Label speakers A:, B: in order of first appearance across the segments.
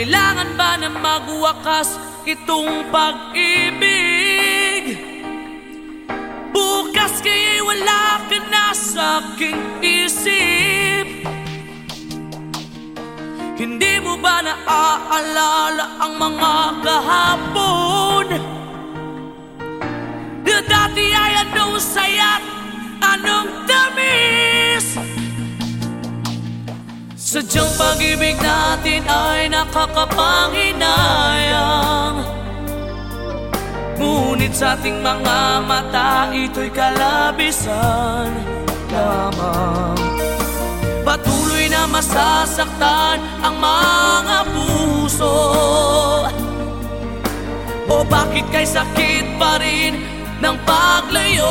A: Kailangan ba na magwakas itong pag-ibig? Bukas kaya'y wala ka na sa aking isip. Hindi mo ba naaalala ang mga kahapon? Na dati ay anong saya't anong tamis. Sadyang pag-ibig natin ay nakakapanghinayang, ngunit sa ating mga mata ito'y kalabisan lamang. Patuloy na masasaktan ang mga puso. O bakit kay sakit pa rin ng paglayo?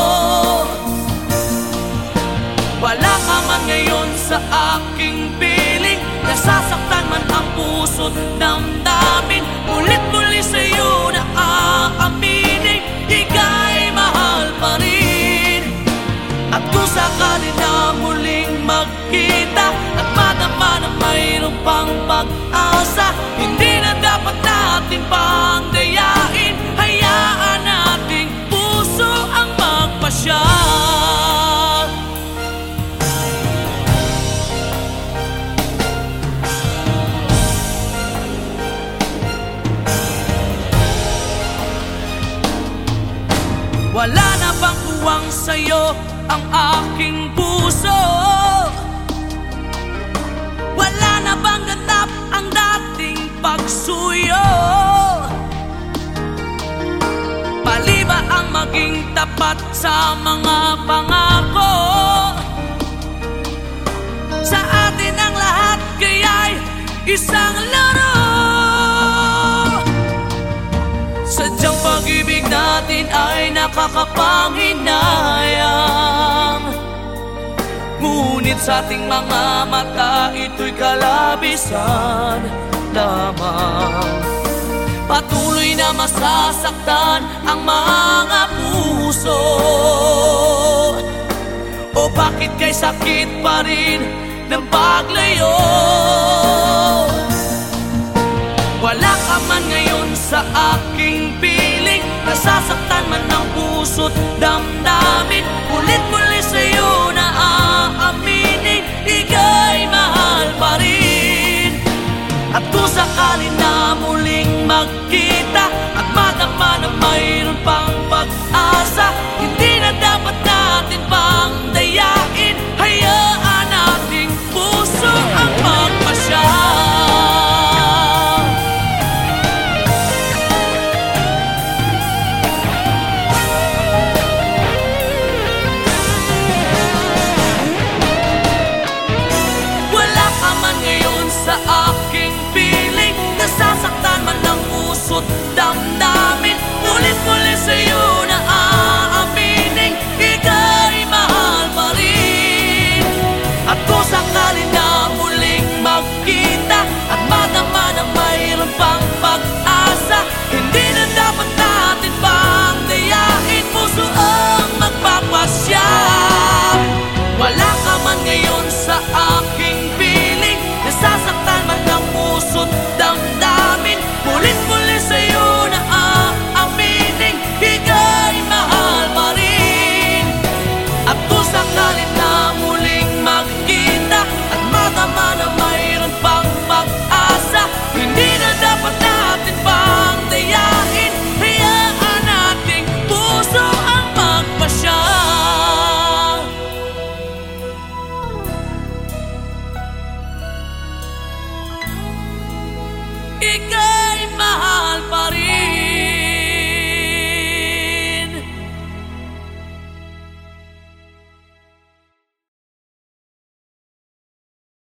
A: Wala ka man ngayon sa aking piling, nasasaktan man ang puso't damdamin. Ulit-muli sa'yo na aaminin, ika'y mahal pa rin. At kung sakali na muling magkita at madama na mayroong pang pag-asa, hindi na dapat natin pang dayain. Hayaan nating puso ang magpasya. Wala na bang uwang sa'yo ang aking puso? Wala na bang ganap ang dating pagsuyo? Mali ba ang maging tapat sa mga pangako? Sa atin ang lahat kaya'y isang laro. Sadyang pag-ibig natin ay nakakapanghinayang, ngunit sa ating mga mata ito'y kalabisan lamang. Patuloy na masasaktan ang mga puso. O bakit kay sakit pa rin ng paglayo? Wala ka man ngayon sa aking piling, nasasaktan man ang puso't damdamin. Ulit-muli sa'yo na aaminin, ika'y mahal pa rin. At kung sakali na muling magkita at madama na mayroon pang pag-asa, hindi na dapat natin pang dayain. Hayaan nating puso ang magpasya. Sa aking piling, nasasaktan man ang puso't damdamin. Ulit-muli sa'yo na aaminin, ika'y mahal pa rin. At kung sakali na muling magkita at madama na mayroon pang pag-asa, hindi na dapat natin pang dayain. Puso ang magpapasya. Wala ka man ngayon sa aking piling, nasasaktan man ang puso't damdamin. Ulit-muli sa'yo na aaminin, ika'y mahal pa rin. At kung sakali na muling magkita at madama na mayroon pang pag-asa, hindi na dapat natin pang dayain. Hayaan nating puso ang magpasya. Ikaw